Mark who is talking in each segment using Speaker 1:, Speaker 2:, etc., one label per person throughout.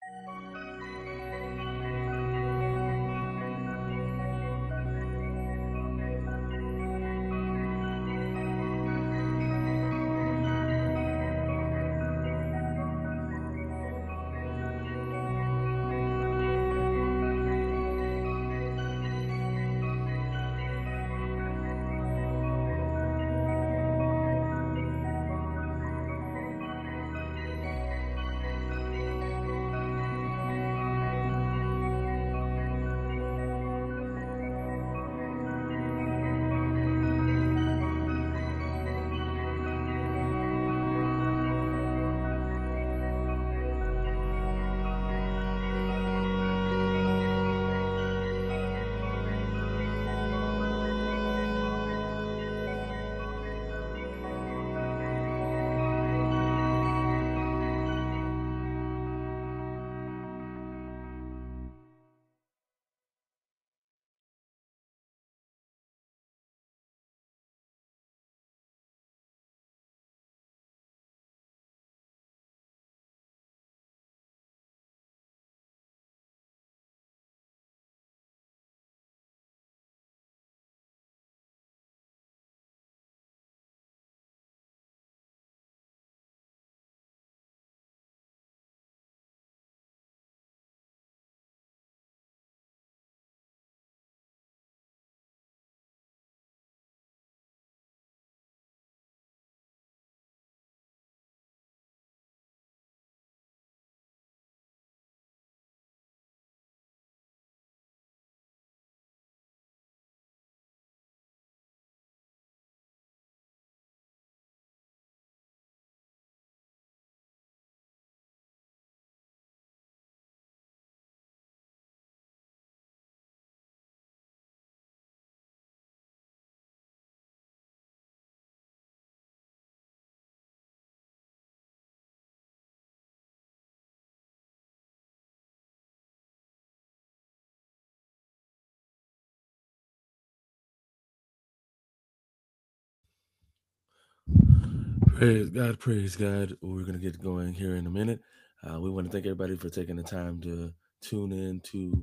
Speaker 1: Praise God, praise God. We're going to get going here in a minute. We want to thank everybody for taking the time to tune in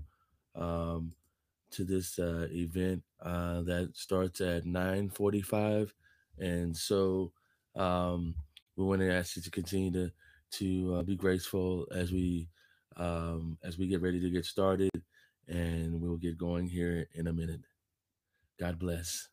Speaker 1: um, to this event that starts at 9:45, and so um, we want to ask you to continue to be graceful as we get ready to get started, and we'll get going here in a minute. God bless.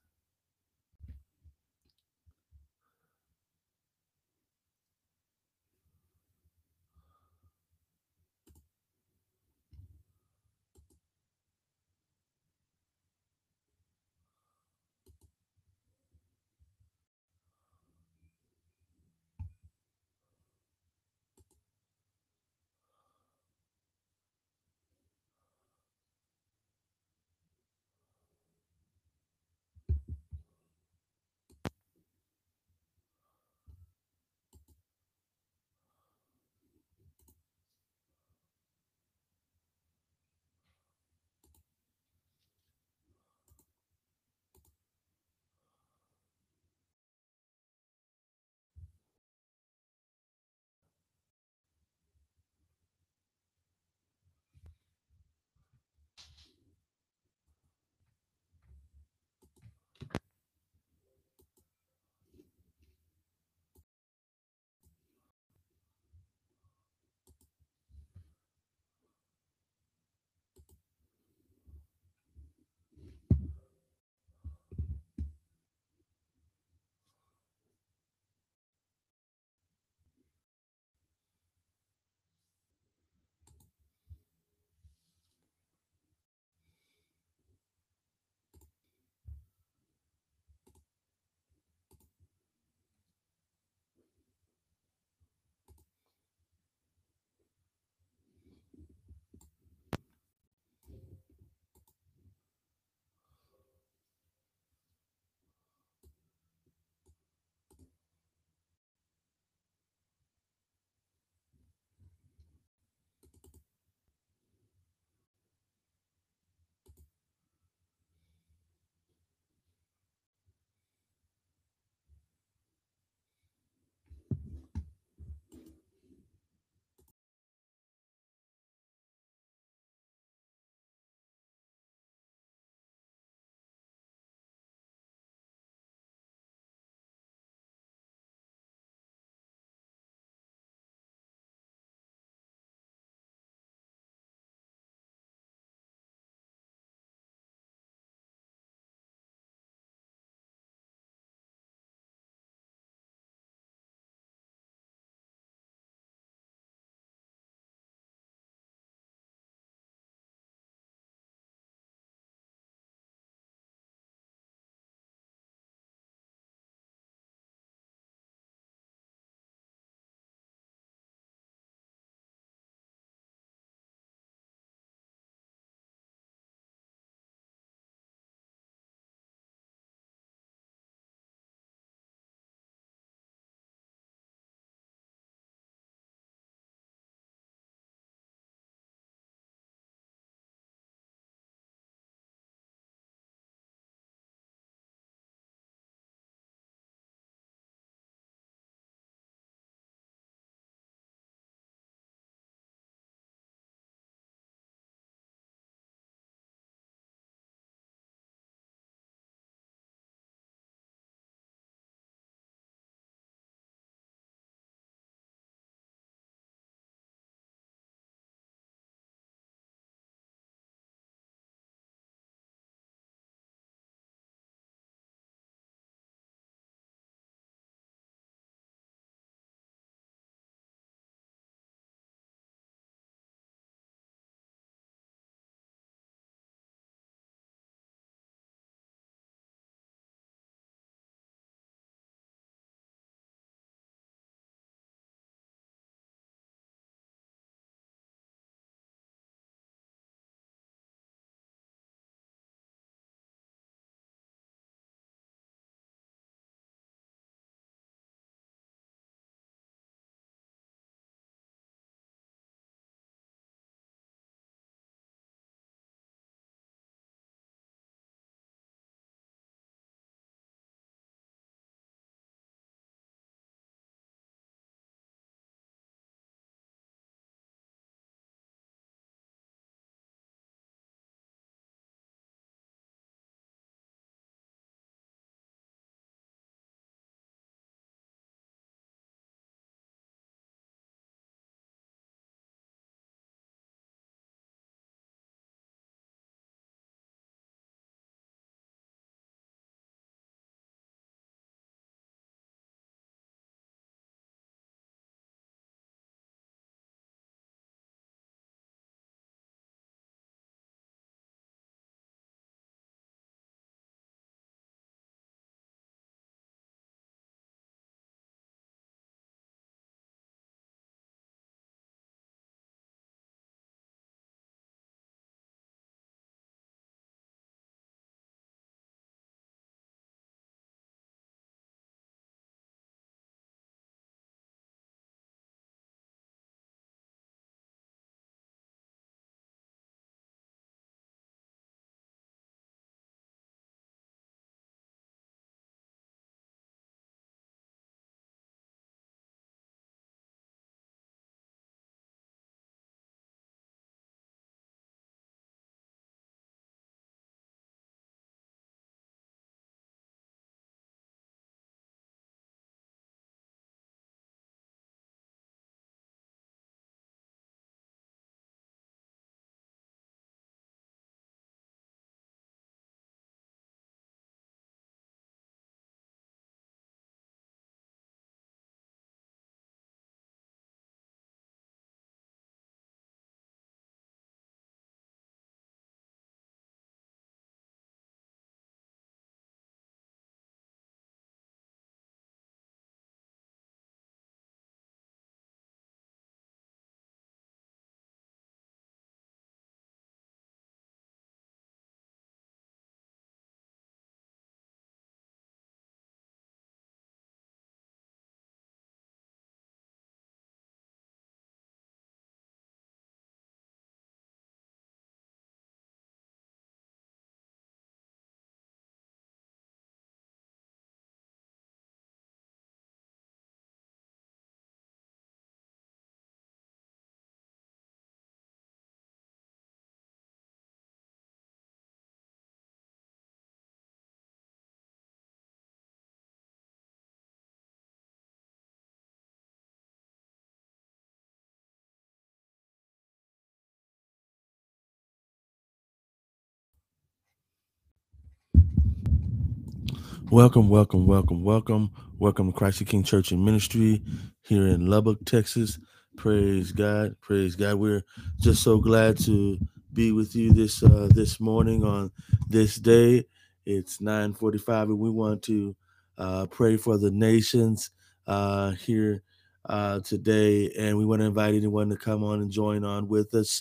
Speaker 1: Welcome, welcome, welcome, welcome. Welcome to Christ the King Church and Ministry here in Lubbock, Texas. Praise God. Praise God. We're just so glad to be with you this morning on this day. It's 9:45 and we want to pray for the nations here today. And we want to invite anyone to come on and join on with us.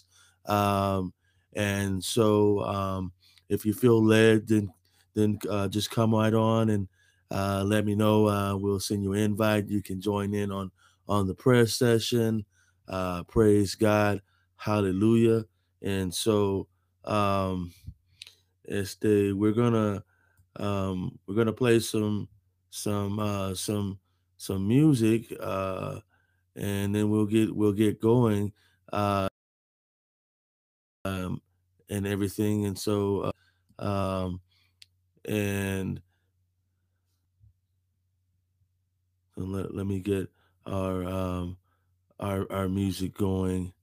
Speaker 1: And so if you feel led, then just come right on and let me know. We'll send you an invite. You can join in on the prayer session. Praise God. Hallelujah. And so we're gonna play some music and then we'll get going and everything. And so and let me get our music going.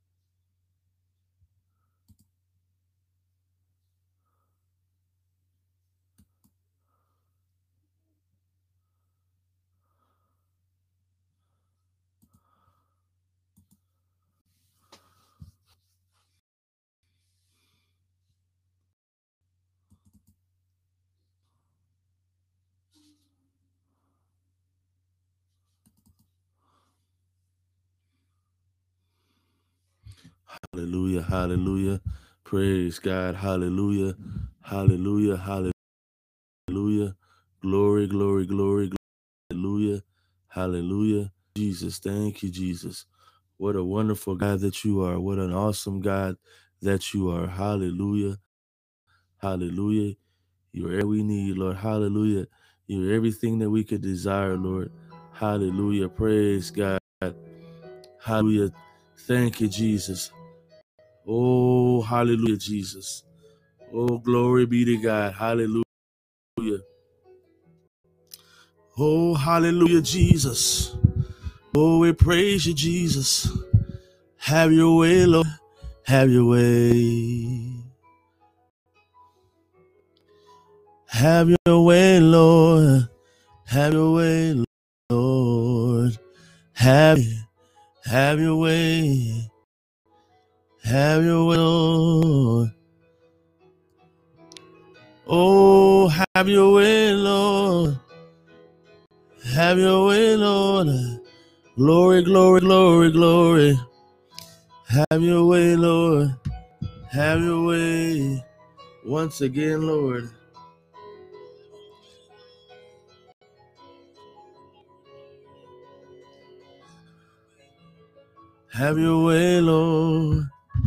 Speaker 1: Hallelujah, hallelujah. Praise God. Hallelujah, hallelujah, hallelujah. Glory, glory, glory, hallelujah, hallelujah. Jesus, thank you, Jesus. What a wonderful God that you are. What an awesome God that you are. Hallelujah, hallelujah. You're everything we need, Lord. Hallelujah. You're everything that we could desire, Lord. Hallelujah. Praise God. Hallelujah. Thank you, Jesus. Oh, hallelujah, Jesus. Oh, glory be to God. Hallelujah. Oh, hallelujah, Jesus. Oh, we praise you, Jesus. Have your way, Lord. Have your way. Have your way, Lord. Have your way, Lord. Have your way. Have your way, Lord. Oh, have your way, Lord. Have your way, Lord. Glory, glory, glory, glory. Have your way, Lord. Have your way. Once again, Lord. Have your way, Lord.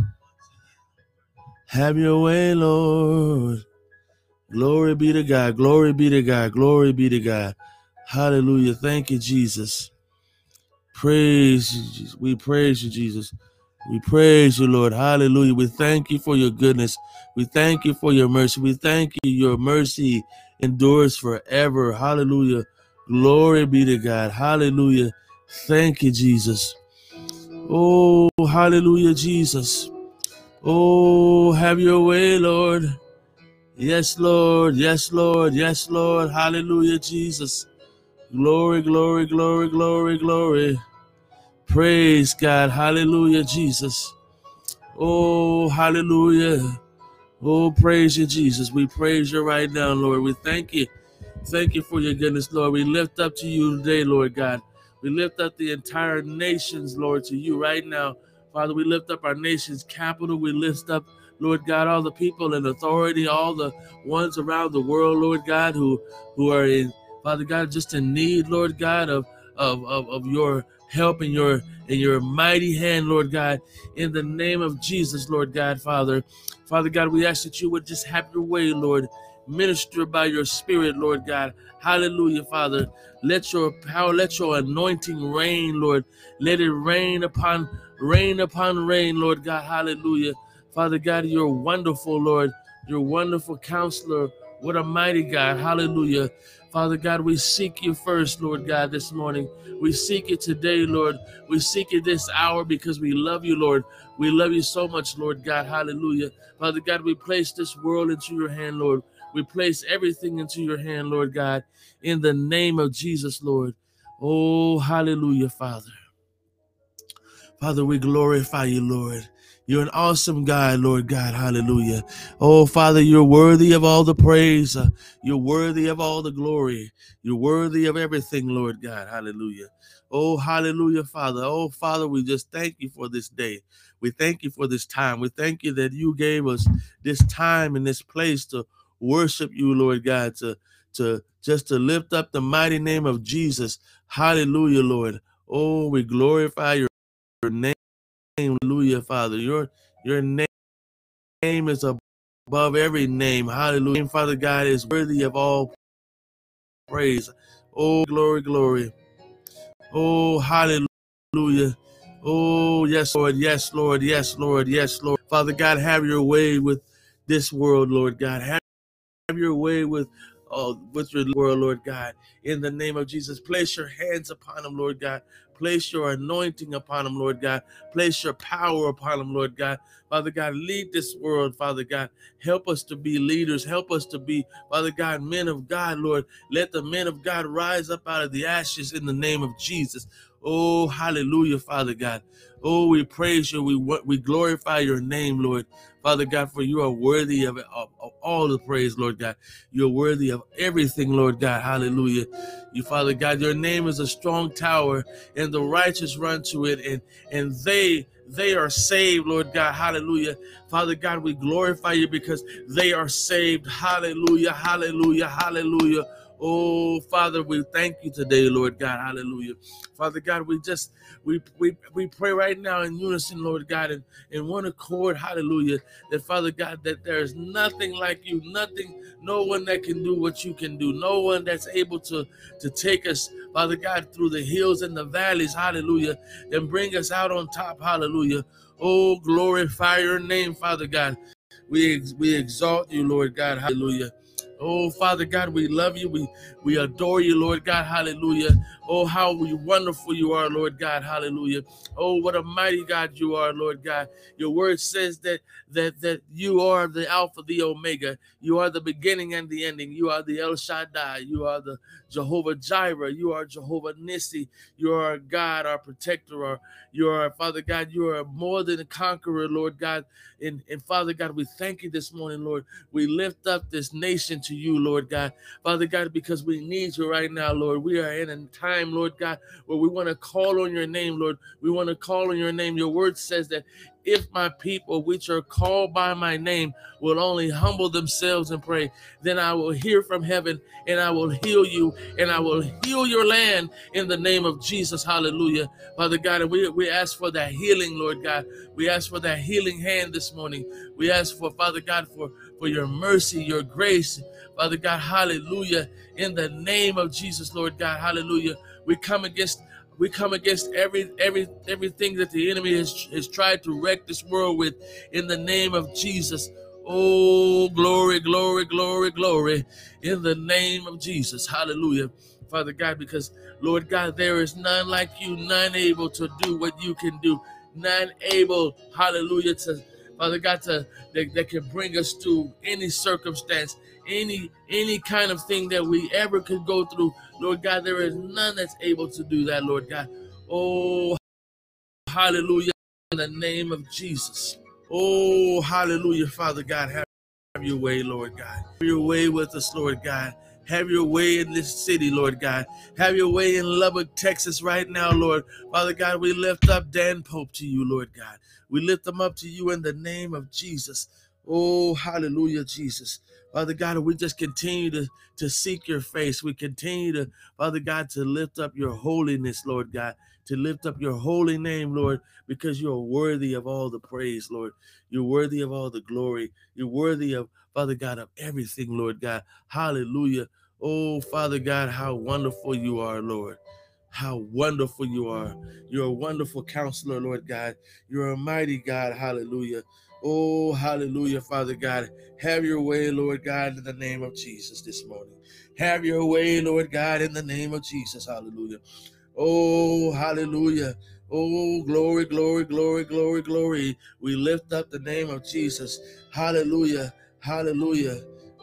Speaker 1: Have your way, Lord. Glory be to God. Glory be to God. Glory be to God. Hallelujah. Thank you, Jesus. Praise you, Jesus. We praise you, Jesus. We praise you, Lord. Hallelujah. We thank you for your goodness. We thank you for your mercy. We thank you. Your mercy endures forever. Hallelujah. Glory be to God. Hallelujah. Thank you, Jesus. Oh, hallelujah, Jesus. Oh, have your way, Lord. Yes, Lord. Yes, Lord. Yes, Lord. Hallelujah, Jesus. Glory, glory, glory, glory, glory. Praise God. Hallelujah, Jesus. Oh, hallelujah. Oh, praise you, Jesus. We praise you right now, Lord. We thank you. Thank you for your goodness, Lord. We lift up to you today, Lord God. We lift up the entire nations, Lord, to you right now. Father, we lift up our nation's capital. We lift up, Lord God, all the people in authority, all the ones around the world, Lord God, who are in, Father God, just in need, Lord God, of your help and your mighty hand, Lord God, in the name of Jesus, Lord God, Father. Father God, we ask that you would just have your way, Lord. Minister by your spirit, Lord God. Hallelujah, Father. Let your power, let your anointing reign, Lord. Let it rain upon rain, Lord God. Hallelujah. Father God, you're wonderful, Lord. You're wonderful counselor. What a mighty God. Hallelujah. Father God, we seek you first, Lord God, this morning. We seek you today, Lord. We seek you this hour because we love you, Lord. We love you so much, Lord God. Hallelujah. Father God, we place this world into your hand, Lord. We place everything into your hand, Lord God, in the name of Jesus, Lord. Oh, hallelujah, Father. Father, we glorify you, Lord. You're an awesome God, Lord God. Hallelujah. Oh, Father, you're worthy of all the praise. You're worthy of all the glory. You're worthy of everything, Lord God. Hallelujah. Oh, hallelujah, Father. Oh, Father, we just thank you for this day. We thank you for this time. We thank you that you gave us this time and this place to worship you, Lord God, to just to lift up the mighty name of Jesus. Hallelujah, Lord. Oh, we glorify your name. Hallelujah, Father. Your name is above every name. Hallelujah. Father God is worthy of all praise. Oh, glory, glory. Oh, hallelujah. Oh, yes, Lord. Yes, Lord. Yes, Lord. Yes, Lord. Father God, have your way with this world, Lord God. Have your way with your world, Lord God. In the name of Jesus, place your hands upon them, Lord God. Place your anointing upon them, Lord God. Place your power upon them, Lord God. Father God, lead this world, Father God. Help us to be leaders. Help us to be, Father God, men of God, Lord. Let the men of God rise up out of the ashes in the name of Jesus. Oh, hallelujah, Father God. Oh, we praise you. We glorify your name, Lord. Father God, for you are worthy of all the praise, Lord God. You're worthy of everything, Lord God. Hallelujah. You, Father God, your name is a strong tower, and the righteous run to it, and they are saved, Lord God. Hallelujah. Father God, we glorify you because they are saved. Hallelujah. Hallelujah. Hallelujah. Oh, Father, we thank you today, Lord God. Hallelujah. Father God, we pray right now in unison, Lord God, in one accord, hallelujah, that Father God, that there is nothing like you, no one that can do what you can do, no one that's able to take us, Father God, through the hills and the valleys, hallelujah, and bring us out on top, hallelujah. Oh, glorify your name, Father God. We exalt you, Lord God, hallelujah. Oh, Father God, we love you. We adore you, Lord God. Hallelujah. Oh, how wonderful you are, Lord God. Hallelujah. Oh, what a mighty God you are, Lord God. Your word says that you are the Alpha, the Omega. You are the beginning and the ending. You are the El Shaddai. You are the Jehovah Jireh. You are Jehovah Nissi. You are God, our protector. You are, Father God, you are more than a conqueror, Lord God. And Father God, we thank you this morning, Lord. We lift up this nation to you, Lord God. Father God, because we need you right now, Lord. We are in a time, Lord God, where we want to call on your name, Lord. We want to call on your name. Your word says that if my people, which are called by my name, will only humble themselves and pray, then I will hear from heaven and I will heal you and I will heal your land in the name of Jesus. Hallelujah. Father God, and we ask for that healing, Lord God. We ask for that healing hand this morning. We ask for, Father God, for your mercy, your grace, Father God, hallelujah, in the name of Jesus, Lord God, hallelujah. We come against everything that the enemy has tried to wreck this world with in the name of Jesus. Oh, glory, glory, glory, glory, in the name of Jesus, hallelujah. Father God, because, Lord God, there is none like you, none able to do what you can do, none able, hallelujah, to, Father God, that can bring us through any circumstance, any kind of thing that we ever could go through. Lord God, there is none that's able to do that, Lord God. Oh, hallelujah, in the name of Jesus. Oh, hallelujah, Father God, have your way, Lord God. Have your way with us, Lord God. Have your way in this city, Lord God. Have your way in Lubbock, Texas right now, Lord. Father God, we lift up Dan Pope to you, Lord God. We lift them up to you in the name of Jesus. Oh, hallelujah, Jesus. Father God, we just continue to seek your face. We continue to, Father God, to lift up your holiness, Lord God, to lift up your holy name, Lord, because you are worthy of all the praise, Lord. You're worthy of all the glory. You're worthy of, Father God, of everything, Lord God. Hallelujah. Oh, Father God, how wonderful you are, Lord. How wonderful you are. You're a wonderful counselor, Lord God. You're a mighty God. Hallelujah. Oh, hallelujah, Father God. Have your way, Lord God, in the name of Jesus this morning. Have your way, Lord God, in the name of Jesus. Hallelujah. Oh, hallelujah. Oh, glory, glory, glory, glory, glory. We lift up the name of Jesus. Hallelujah. Hallelujah.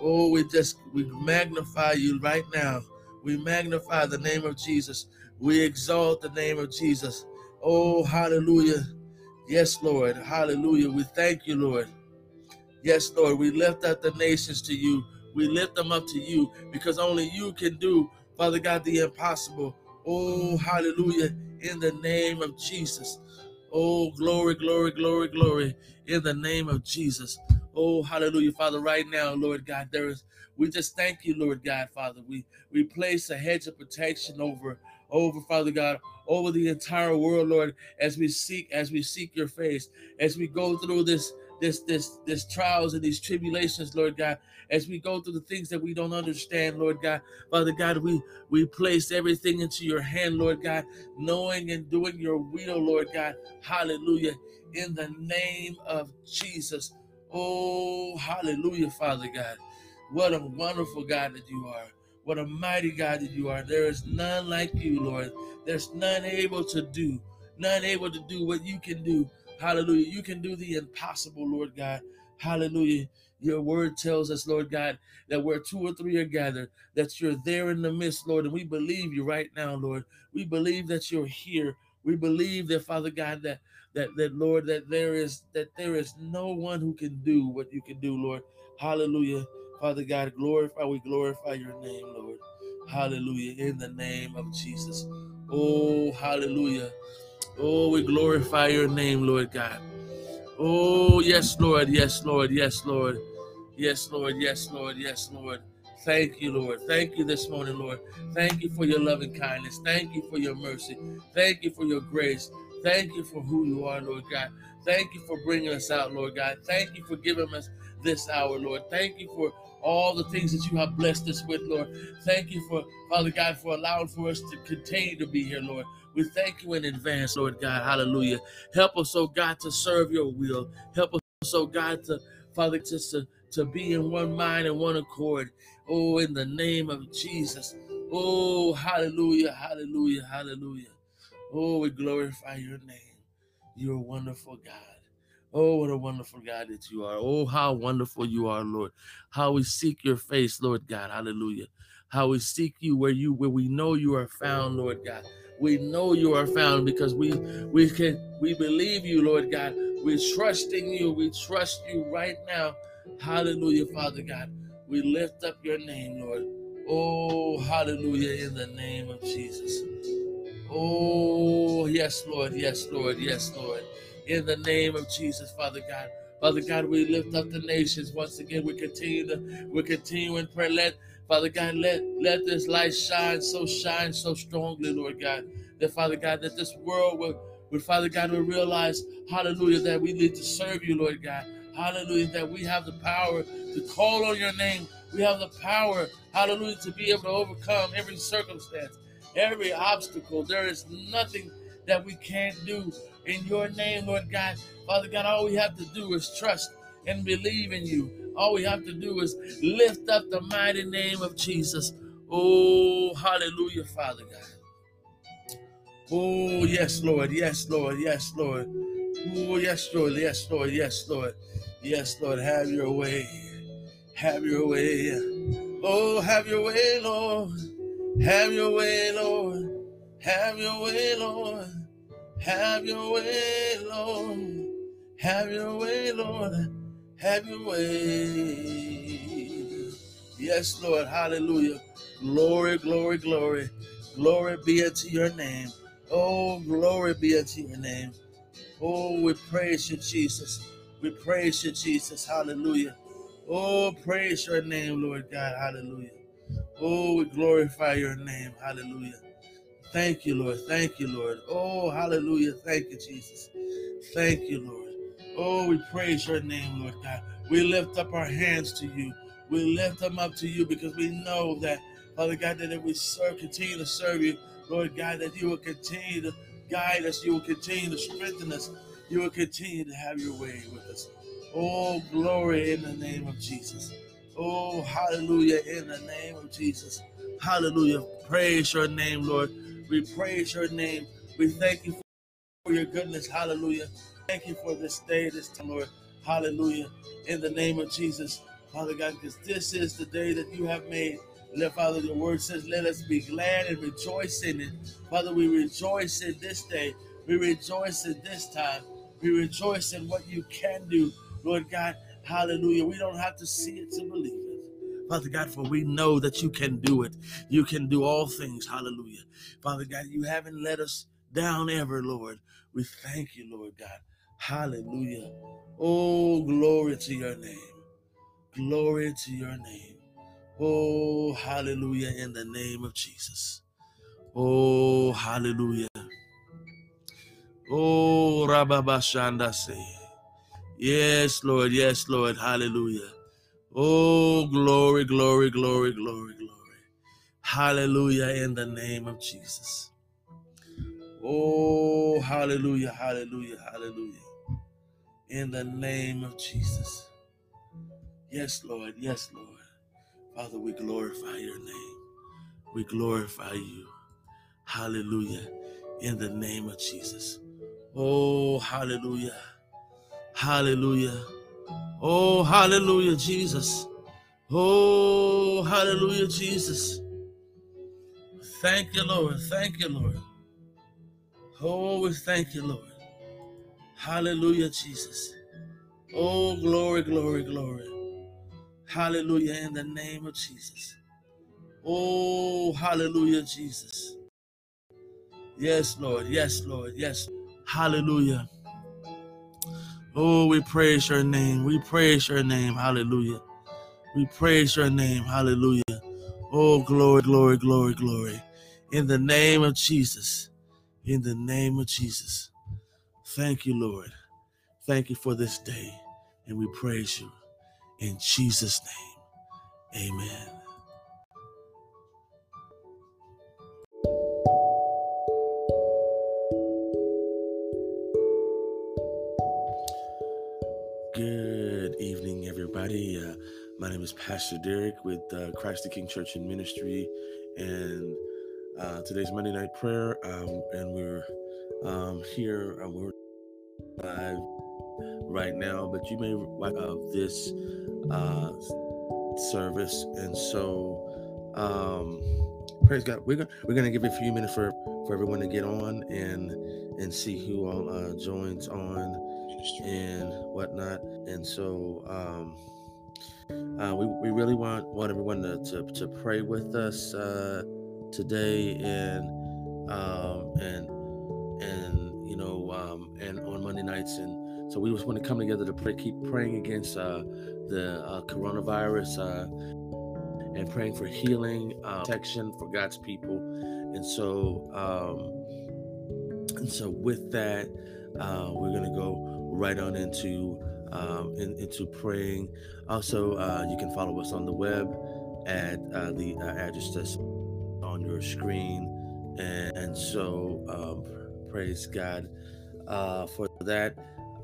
Speaker 1: Oh, we magnify you right now. We magnify the name of Jesus. We exalt the name of Jesus. Oh, hallelujah. Yes, Lord. Hallelujah. We thank you, Lord. Yes, Lord, we lift up the nations to you. We lift them up to you because only you can do, Father God, the impossible. Oh, hallelujah, in the name of Jesus. Oh, glory, glory, glory, glory, in the name of Jesus. Oh, hallelujah, Father, right now, Lord God, we just thank you, Lord God, Father. We place a hedge of protection over, Father God, over the entire world, Lord, as we seek your face, as we go through this trials and these tribulations, Lord God, as we go through the things that we don't understand, Lord God. Father God, we place everything into your hand, Lord God, knowing and doing your will, Lord God. Hallelujah. In the name of Jesus. Oh, hallelujah, Father God. What a wonderful God that you are. What a mighty God that you are. There is none like you, Lord. There's none able to do what you can do. Hallelujah. You can do the impossible, Lord God. Hallelujah. Your word tells us, Lord God, that where two or three are gathered, that you're there in the midst, Lord. And we believe you right now, Lord. We believe that you're here. We believe that, Father God, that Lord, that there is no one who can do what you can do, Lord. Hallelujah. Father God, we glorify your name, Lord. Hallelujah. In the name of Jesus. Oh, hallelujah. Oh, we glorify your name, Lord God. Oh, yes, Lord. Yes, Lord. Yes, Lord. Yes, Lord. Yes, Lord. Yes, Lord. Thank you, Lord. Thank you this morning, Lord. Thank you for your loving kindness. Thank you for your mercy. Thank you for your grace. Thank you for who you are, Lord God. Thank you for bringing us out, Lord God. Thank you for giving us this hour, Lord. Thank you for all the things that you have blessed us with, Lord. Thank you for, Father God, for allowing for us to continue to be here, Lord. We thank you in advance, Lord God. Hallelujah. Help us, oh God, to serve your will. Help us, oh God, to, Father, to be in one mind and one accord. Oh, in the name of Jesus. Oh, hallelujah, hallelujah, hallelujah. Oh, we glorify your name. You're a wonderful God. Oh, what a wonderful God that you are. Oh, how wonderful you are, Lord. How we seek your face, Lord God. Hallelujah. How we seek you where we know you are found, Lord God. We know you are found because we believe you, Lord God. We trust in you. We trust you right now. Hallelujah, Father God. We lift up your name, Lord. Oh, hallelujah, in the name of Jesus. Oh, yes, Lord. Yes, Lord. Yes, Lord. In the name of Jesus, Father God. Father God, we lift up the nations once again. We continue in prayer. Father God, let this light shine so strongly, Lord God. That Father God, that this world Father God, will realize, hallelujah, that we need to serve you, Lord God. Hallelujah, that we have the power to call on your name. We have the power, hallelujah, to be able to overcome every circumstance, every obstacle. There is nothing that we can't do in your name, Lord God. Father God, all we have to do is trust and believe in you. All we have to do is lift up the mighty name of Jesus. Oh, hallelujah, Father God. Oh, yes, Lord. Yes, Lord. Yes, Lord. Oh, yes, Lord. Yes, Lord. Yes, Lord. Yes, Lord. Have your way. Have your way. Oh, have your way, Lord. Have your way, Lord. Have your way, Lord. Have your way, Lord. Have your way, Lord. Have your way. Yes, Lord. Hallelujah. Glory, glory, glory. Glory be unto your name. Oh, glory be unto your name. Oh, we praise you, Jesus. We praise you, Jesus. Hallelujah. Oh, praise your name, Lord God. Hallelujah. Oh, we glorify your name. Hallelujah. Thank you, Lord. Thank you, Lord. Oh, hallelujah. Thank you, Jesus. Thank you, Lord. Oh, we praise your name, Lord God. We lift up our hands to you. We lift them up to you because we know that, Father God, that if we continue to serve you, Lord God, that you will continue to guide us. You will continue to strengthen us. You will continue to have your way with us. Oh, glory in the name of Jesus. Oh, hallelujah in the name of Jesus. Hallelujah. Praise your name, Lord. We praise your name. We thank you for your goodness. Hallelujah. Thank you for this day, this time, Lord. Hallelujah. In the name of Jesus. Father God, because this is the day that you have made. Let, Father, the word says, let us be glad and rejoice in it. Father, we rejoice in this day. We rejoice in this time. We rejoice in what you can do, Lord God. Hallelujah. We don't have to see it to believe it. Father God, for we know that you can do it. You can do all things. Hallelujah. Father God, you haven't let us down ever, Lord. We thank you, Lord God. Hallelujah. Oh, glory to your name. Glory to your name. Oh, hallelujah, in the name of Jesus. Oh, hallelujah. Oh, Rababashanda say. Yes, Lord. Yes, Lord. Hallelujah. Oh, glory, glory, glory, glory, glory. Hallelujah, in the name of Jesus. Oh, hallelujah, hallelujah, hallelujah. In the name of Jesus. Yes, Lord. Yes, Lord. Father, we glorify your name. We glorify you. Hallelujah. In the name of Jesus. Oh, hallelujah. Hallelujah. Oh, hallelujah, Jesus. Oh, hallelujah, Jesus. Thank you, Lord. Thank you, Lord. Oh, we thank you, Lord. Hallelujah, Jesus. Oh, glory, glory, glory. Hallelujah, in the name of Jesus. Oh, hallelujah, Jesus. Yes, Lord. Yes, Lord. Yes. Hallelujah. Oh, we praise your name. We praise your name. Hallelujah. We praise your name. Hallelujah. Oh, glory, glory, glory, glory. In the name of Jesus. In the name of Jesus. Thank you, Lord. Thank you for this day. And we praise you. In Jesus' name. Amen. Good evening, everybody. My name is Pastor Derek with Christ the King Church and Ministry. And today's Monday night prayer. And we're here. We're live right now, but you may watch this service. And so, praise God. We're gonna give it a few minutes for everyone to get on and see who all joins on and whatnot. And so, we really want everyone to pray with us today and and on Monday nights. And so we just want to come together to pray, keep praying against the coronavirus and praying for healing, protection for God's people. And so with that, we're going to go right on into praying. Also, you can follow us on the web at the address that's on your screen. And so praise God for that.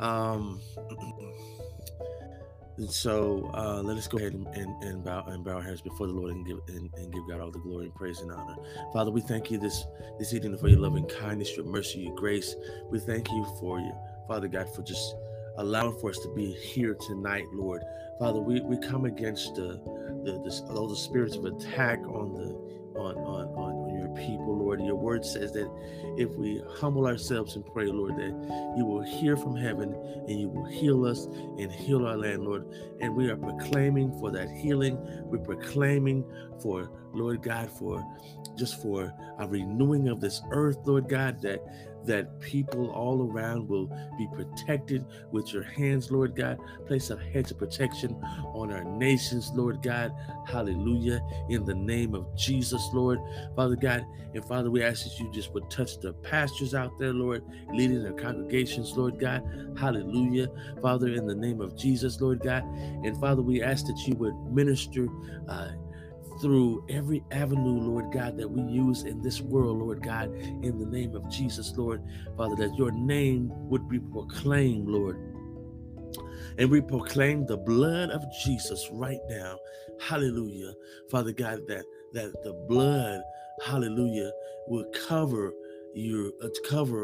Speaker 1: And so let us go ahead and bow our heads before the Lord and give God all the glory and praise and honor. Father, we thank you this evening for your loving kindness, your mercy, your grace. We thank you for you, Father God, for just allowing for us to be here tonight, Lord. Father, we come against all the spirits of attack on your people, Lord. Your word says that if we humble ourselves and pray, Lord, that you will hear from heaven and you will heal us and heal our land, Lord. And we are proclaiming for that healing. We're proclaiming for, Lord God, for a renewing of this earth, Lord God, that people all around will be protected with your hands, Lord God. Place a hedge of protection on our nations, Lord God. Hallelujah. In the name of Jesus, Lord. Father God, and Father, we ask that you just would touch the pastors out there, Lord, leading their congregations, Lord God. Hallelujah. Father, in the name of Jesus, Lord God. And Father, we ask that you would minister through every avenue, Lord God, that we use in this world, Lord God, in the name of Jesus, Lord. Father, that your name would be proclaimed, Lord. And we proclaim the blood of Jesus right now. Hallelujah. Father God, that the blood, hallelujah, will cover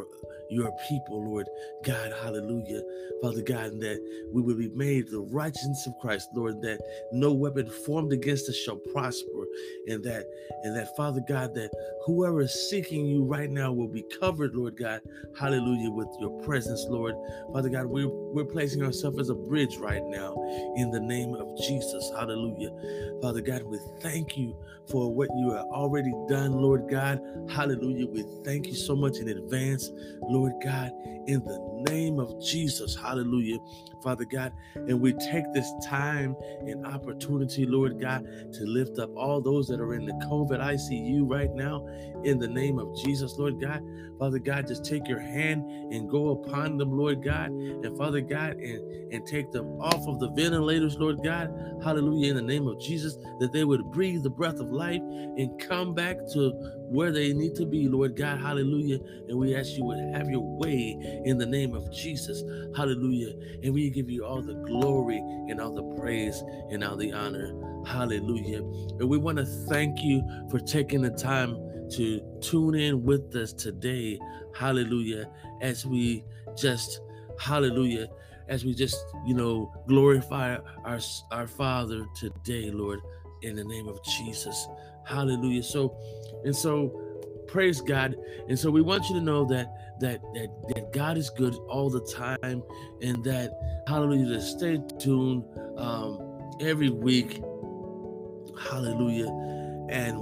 Speaker 1: your people, Lord God, hallelujah, Father God, and that we will be made the righteousness of Christ, Lord, that no weapon formed against us shall prosper, and that Father God, that whoever is seeking you right now will be covered, Lord God, hallelujah, with your presence, Lord. Father God, we're placing ourselves as a bridge right now in the name of Jesus, hallelujah. Father God, we thank you for what you have already done, Lord God, hallelujah. We thank you so much in advance, Lord God, in the name of Jesus, hallelujah, Father God. And we take this time and opportunity, Lord God, to lift up all those that are in the COVID ICU right now in the name of Jesus, Lord God. Father God, just take your hand and go upon them, Lord God, and Father God, and take them off of the ventilators, Lord God, hallelujah, in the name of Jesus, that they would breathe the breath of life and come back to where they need to be, Lord God, hallelujah. And we ask you would have your way in the name of Jesus, hallelujah. And we give you all the glory and all the praise and all the honor, hallelujah. And we want to thank you for taking the time to tune in with us today, hallelujah, as we just, hallelujah, as we just, glorify our Father today, Lord, in the name of Jesus, hallelujah. So praise God. And so we want you to know that God is good all the time, and that, hallelujah, to stay tuned every week, hallelujah. And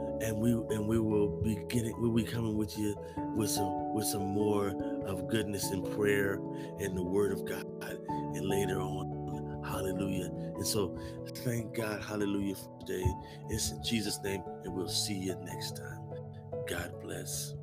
Speaker 1: we'll be coming with you with some more of goodness and prayer and the word of God, and later on, hallelujah. And so thank God, hallelujah, for today. It's in Jesus' name, and we'll see you next time. God bless.